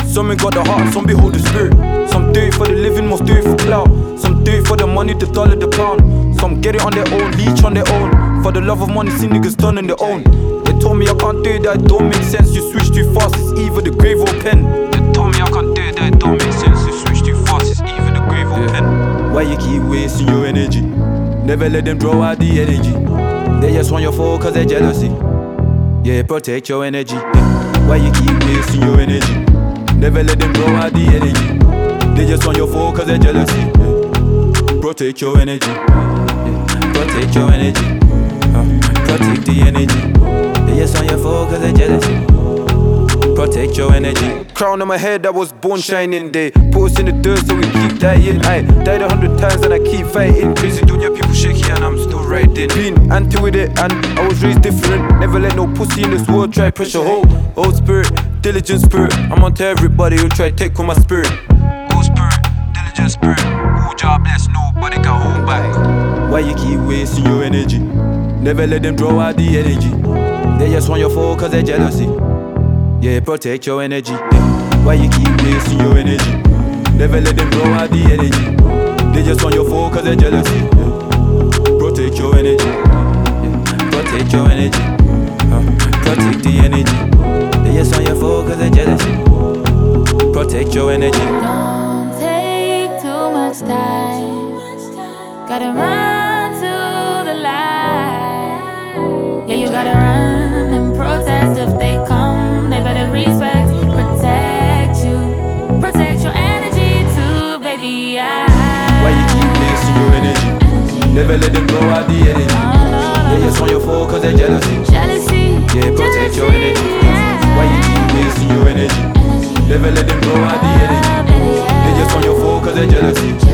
Some ain't got the heart, some behold the spirit. Some do it for the living, most do it for clout. Some do it for the money, the dollar, the pound. Some get it on their own, leech on their own. For the love of money, see niggas done on their own. They told me I can't do it, that it don't make sense. You switch too fast, it's either the grave or pen. They told me I can't do it, that it don't make sense. You switch too fast, it's either the grave or pen. Why you keep wasting your energy? Never let them draw out the energy. They just want your fall cause they're jealousy. Yeah, protect your energy. Why you keep wasting your energy? Never let them draw out the energy. They just want your fall cause they're jealousy. Protect your energy. Protect your energy. Protect the energy. They just want your fall cause they're jealousy. Protect your energy. Crown on my head, I was born shining day. Put us in the dirt so we keep dying. I died 100 times and I keep fighting. Crazy dunya, people shaky and I'm still riding. Been anti with it and I was raised different. Never let no pussy in this world try pressure. Whole spirit, diligent spirit. I'm onto everybody who try take on my spirit. Whole spirit, diligent spirit. Who job bless, nobody can hold back. Why you keep wasting your energy? Never let them draw out the energy. They just want your fall cause they're jealousy. Yeah, protect your energy. Why you keep wasting your energy? Never let them draw out the energy. They just want your fall cause they're jealousy. Protect your energy. Protect your energy. Protect the energy. They just want your fall cause they're jealousy. Protect your energy. Don't take too much time. Gotta run to the light. Yeah, you gotta run and protest if they come. They better respect, protect you. Protect your energy too, baby. Why you keep wasting your energy? Never let them blow out the energy. They just want your fall cause they're jealousy. Yeah, protect your energy. Why you keep wasting your energy? Never let them blow out the energy. They just want your fall cause they're jealousy.